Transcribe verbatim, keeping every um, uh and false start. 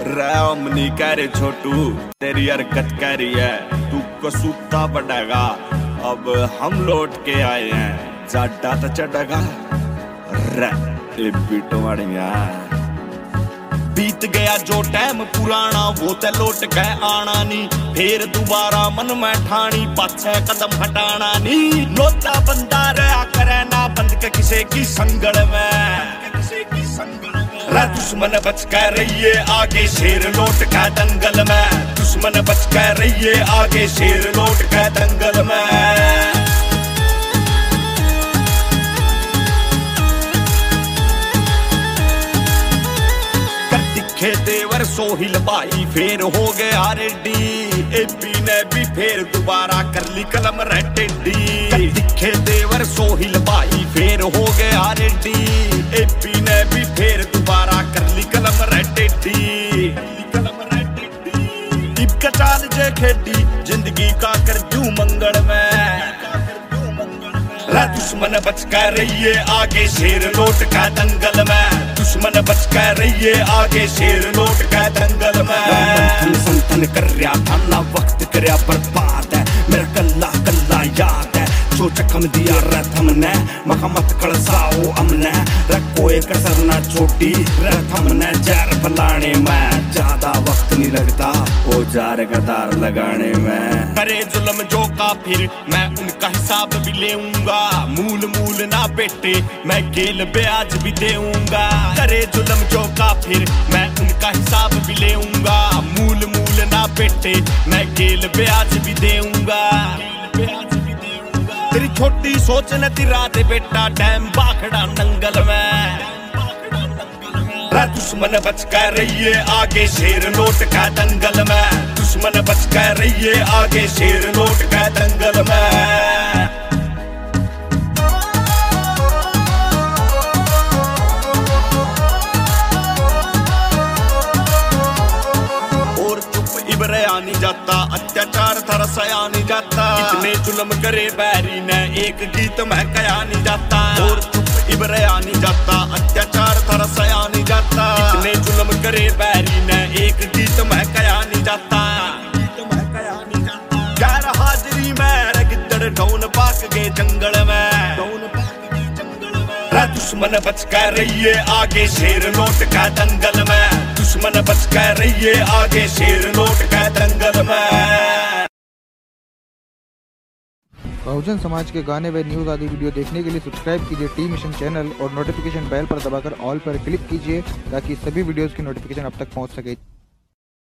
रामनी कह रे छोटू तेरी हरकत कह रही है तू कसूता बढ़ेगा। अब हम लौट के आए हैं जाटा तो चढ़ेगा रे बिटवाड़िया। बीत गया जो टाइम पुराना वो ते लौट के आना नी, फिर दोबारा मन में ठानी पाछे कदम हटाना नी। लोता बंदा रहा करे ना बंद के किसी की संगड़ में, रे दुश्मन बच कर रहिए आगे शेर लौट के दंगल में। दुश्मन बच कर रहिए आगे शेर लौट के दंगल में। देवर सोहिल भाई फेर हो गया रेडी, एपी ने भी फेर दोबारा कर ली कलम रेडी। दिखे देवर सोहिल भाई फेर हो गया रेडी, एपी ने भी फेर दोबारा कर ली कलम रेडी। इब चाल जे खेडी जिंदगी का कर जू मंगल में, दुश्मन बच कर रहिए आगे शेर लौट का दंगल में। दुश्मन बच कर रहिए आगे शेर लौट का दंगल में। संतन कर रहा था ना वक्त कर बर्बाद है, मेरा कल्ला कल्ला याद है जो चकम दिया रथ हमने मखमत कलसाओ हमने। रखो एक कसर ना छोटी रथ हमने जहर फलाने में, ज्यादा वक्त नहीं लगता ओ जार गदार लगाने में। करे जुल्म जो काफिर मैं उनका हिसाब भी लेऊंगा, मूल मूल ना बेटे मैं गेल ब्याज भी देऊंगा। करे जुल्म जो काफिर मैं उनका हिसाब भी लेऊंगा, मूल मूल ना बेटे मैं गेल ब्याज भी देऊंगा। तेरी छोटी सोच न तिरा दे बेटा टाइम बाखड़ा नंगल में। दुश्मन बच कर रहिए आगे शेर लौट का दंगल में। दुश्मन बच कर रहिए आगे शेर लौट का दंगल में। इबरया नहीं जाता अत्याचार था रसाया नहीं जाता, इतने जुल्म करे बैरी ने एक गीत में कया नहीं जाता। और चुप इबरया नहीं जाता अत्याचार था रसाया नहीं जाता, इतने जुल्म करे बैरी ने एक गीत में कया नहीं जाता। गैर हाजिरी में गिद्दड़ ढोन पाक गए जंगल में। दुश्मन बच कर रहिए आगे शेर लौट का दंगल में। दुश्मन बच कर रहिए आगे शेर लौट का दंगल में। बहुजन समाज के गाने व न्यूज आदि वीडियो देखने के लिए सब्सक्राइब कीजिए टी मिशन चैनल और नोटिफिकेशन बेल पर दबाकर ऑल पर क्लिक कीजिए ताकि सभी वीडियोस की नोटिफिकेशन अब तक पहुंच सके।